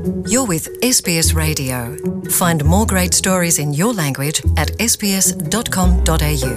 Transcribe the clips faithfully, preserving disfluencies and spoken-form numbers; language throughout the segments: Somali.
You're with S B S Radio. Find more great stories in your language at s b s dot com dot a u.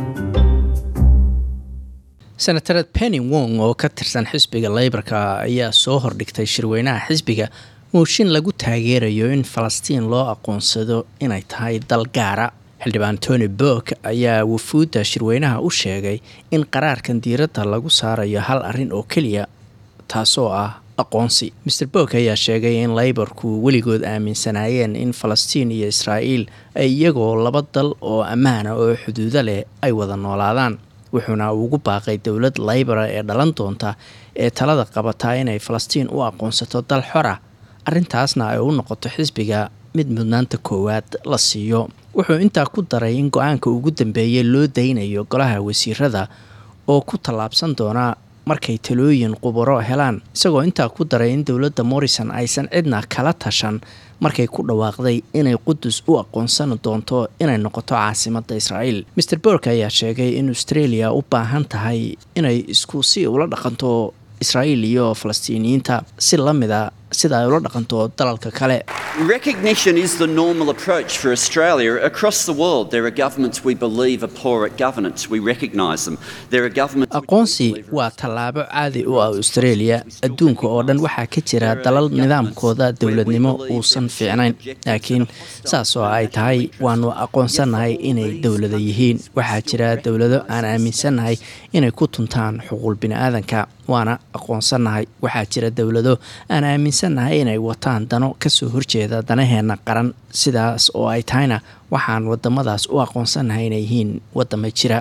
Senator Penny Wong oo ka tirsan xisbiga Labour-ka ayaa soo hordhigtay shirweynaha xisbiga mooshin lagu taageerayo in Falastiin loo aqoonsado inay tahay dal gaara. Xildhibaan Tony Burke ayaa wufuudda shirweynaha u sheegay in qaraarkan diiradda lagu saarayo hal arrin oo keliya, taasoo ah aqoonsi. mister Burke ayaa sheegay in Labour-ku weligood aaminsanaayeen in Falastiin iyo Israa'iil ay iyagoo laba dal oo ammaan ah oo xuduudo leh ay wada noolaadaan. wuxuuna ugu baaqay dowlad Labour ee dhalan doonta ee talada qabata inay Falastiin u aqoonsato dal xor ah, arrintaasna ay u noqoto xisbiga mid mudnaanta koowaad la siiyo. wuxuu intaa ku daray in go'aanka ugu dambeeyay loo daynayo golaha wasiirada oo ku tallaabsan doona markay talooyin qubaro helaan, isagoo intaa ku daray in dowladda Morrison aysan cidna kala tashan markay ku dhawaaqday inay Qudus u aqoonsan doonto inay noqoto caasimadda Israa'iil. mister Burke ayaa sheegay in Australia u baahan tahay inay isku si ula dhaqanto Israa'iil iyo Falastiiniyiinta si la mid ah sida ay ula dhaqanto dalalka kale. Recognition is the normal approach for Australia. Across the world, there are governments we believe are poor at governance. We recognise them. There are governments... Aqoonsi waa tallaabo caadi u ah Australia. Adduunka oo dhan waxaa ka jira dalal nidaamkooda dowladnimo uusan fiicnayn. Laakiin saas oo ay tahay, waanu aqoonsanahay inay dowlada yihiin. Waxaa jira dowlado aan aaminsanahay inay ku tuntaan xuquuq bini'aadanka. waana aqoonsanahay. waxaa jira dowlado aan aaminsanahay inay wataan dano kasoo horjeeda danaheena qaran, sidaas oo ay tahayna waxaan wadamadaas u aqoonsanahay inay yihiin wadamo jira.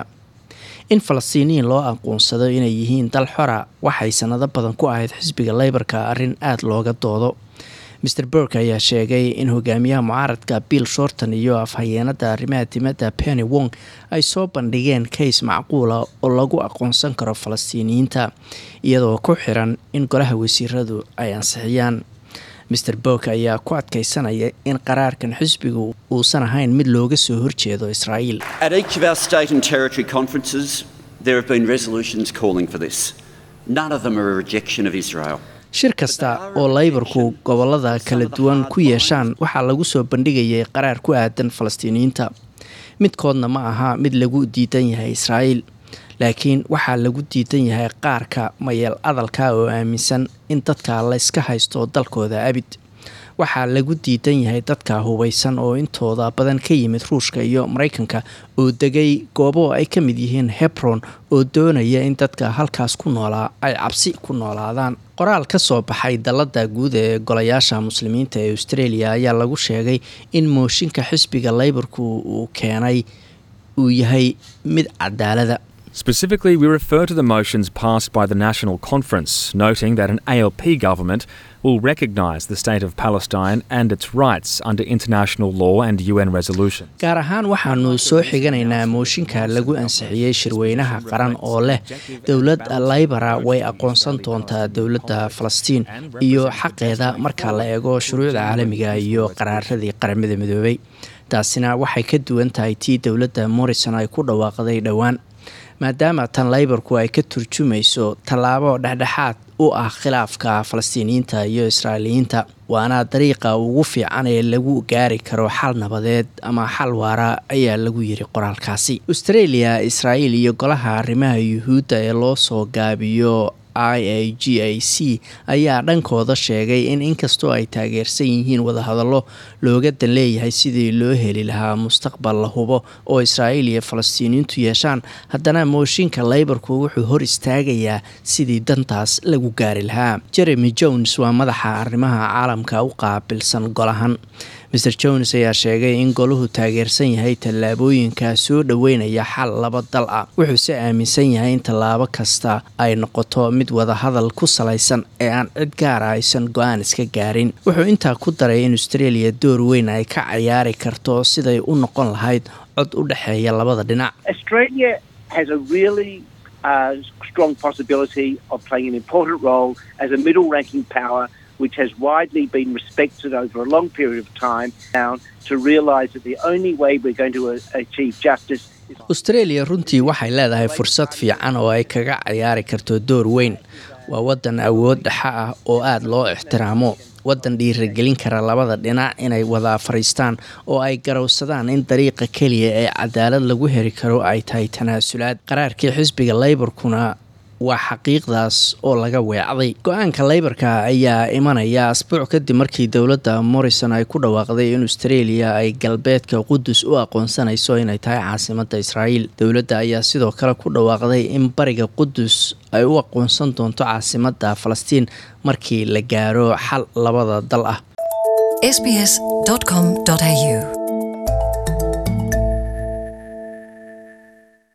in Falastiiniyiin loo aqoonsado inay yihiin dal xora waxay sanado badan ku ahayd xisbiga Labour-ka arrin aad looga doodo. mister Burke ayaa sheegay in hogaamiyaha mucaaradka Bill Shorten iyo afhayeenada arrimaha dibadda Penny Wong ay soo bandhigeen case macquula oo lagu aqoonsan karo Falastiiniyiinta iyadoo ku xiran in golaha wasiiradu ay ansixiyaan. mister Burke ayaa ku adkaysanaya in qaraarkan xisbigu uusan ahayn mid looga soo horjeedo Israa'iil. At each of our state and territory conferences, there have been resolutions calling for this. None of them are a rejection of Israel. shir kasta oo Labour-ku gobolada kala duwan ku yeeshaan waxaa lagu soo bandhigayay qaraar ku aadan Falastiiniyiinta. midkoodna ma aha mid lagu diidan yahay Israa'iil, laakiin waxaa lagu diidan yahay qaarka mayel adalka oo aaminsan in dadka la iska haysto dalkooda abid. waxaa lagu diidan yahay dadka hubeysan oo intooda badan ka yimid Ruushka iyo Mareykanka oo degay goobo ay ka mid yihiin Hebron oo doonaya in dadka halkaas ku noolaa ay cabsi ku noolaadaan. qoraal ka soo baxay dalada guud ee golayaasha muslimiinta ee Australia ayaa lagu sheegay in mooshinka xisbiga Labour-ku uu keenay uu yahay mid cadaalada. Specifically, we refer to the motions passed by the National Conference, noting that an A L P government will recognise the state of Palestine and its rights under international law and U N resolutions. gaar ahaan waxaanu soo xiganaynaa mooshinka lagu ansixiyay shirweynaha qaran oo leh dowladda Labour way aqoonsan doontaa dowladda Falastiin iyo xaqeeda marka la eego shuruucda caalamiga iyo qaraaradii qaramada midoobay. taasina waxay ka duwan tahay tii dowladda Morrison ay ku dhawaaqday dhowaan, maadaama tan Labour-ku ay ka turjumayso tallaabo dhexdhexaad u ah khilaafka Falastiiniyiinta iyo Israa'iiliyiinta. waana dariiqa ugu fiican ee lagu gaari karo xal nabadeed ama xal waara ayaa lagu yiri qoraalkaasi. Australia, Israa'iil iyo golaha arrimaha Yuhuudda ee loo soo gaabiyo I A G A C ayaa dhankooda sheegay in inkastoo ay taageersan yihiin wadahadallo looga dan leeyahay sidii loo heli lahaa mustaqbal la hubo oo Israa'iil iyo Falastiiniyiintu yeeshaan, haddana mooshinka Labour-ku wuxuu hor istaagayaa sidii dantaas lagu gaari lahaa. Jeremy Jones waa madaxa arrimaha caalamka u qaabilsan golahan. mister Jones ayaa sheegay in goluhu taageersan yahay tallaabooyinka soo dhaweynaya xal laba dal ah. wuxuu se aaminsan yahay in tallaabo kasta ay noqoto mid wada hadal ku salaysan ee aan cid gaar ah aysan go'aan iska gaarin. wuxuu intaa ku daray in Australia door weyn ay ka ciyaari karto siday u noqon lahayd cod u dhaxeeya labada dhinac. Australia has a really uh, strong possibility of playing an important role as a middle-ranking power which has widely been respected over a long period of time now, to realise that the only way we're going to achieve justice is... Australia runtii waxay leedahay fursad fiican oo ay kaga ciyaari karto door weyn. waa wadan awood dhaxa ah oo aad loo ixtiraamo, waddan dhiirigelin kara labada dhinac inay wada fariistaan oo ay garowsadaan in dariiqa keliya ee cadaalad lagu heri karo ay tahay tanaasulaad. Qaraarkii xisbiga Labour-kuna waa xaqiiqdaas oo laga weecday. Go-aanka Labour-ka ayaa imanaya asbuuc kadib markii dowladda Morrison ay ku dhawaaqday in Australia ay galbeedka Qudus u aqoonsanayso inay tahay caasimadda Israa'iil. Dowladda ayaa sidoo kale ku dhawaaqday in bariga Qudus ay u aqoonsan doonto caasimadda Falastiin markii la gaaro xal labada dal ah. s b s dot com dot a u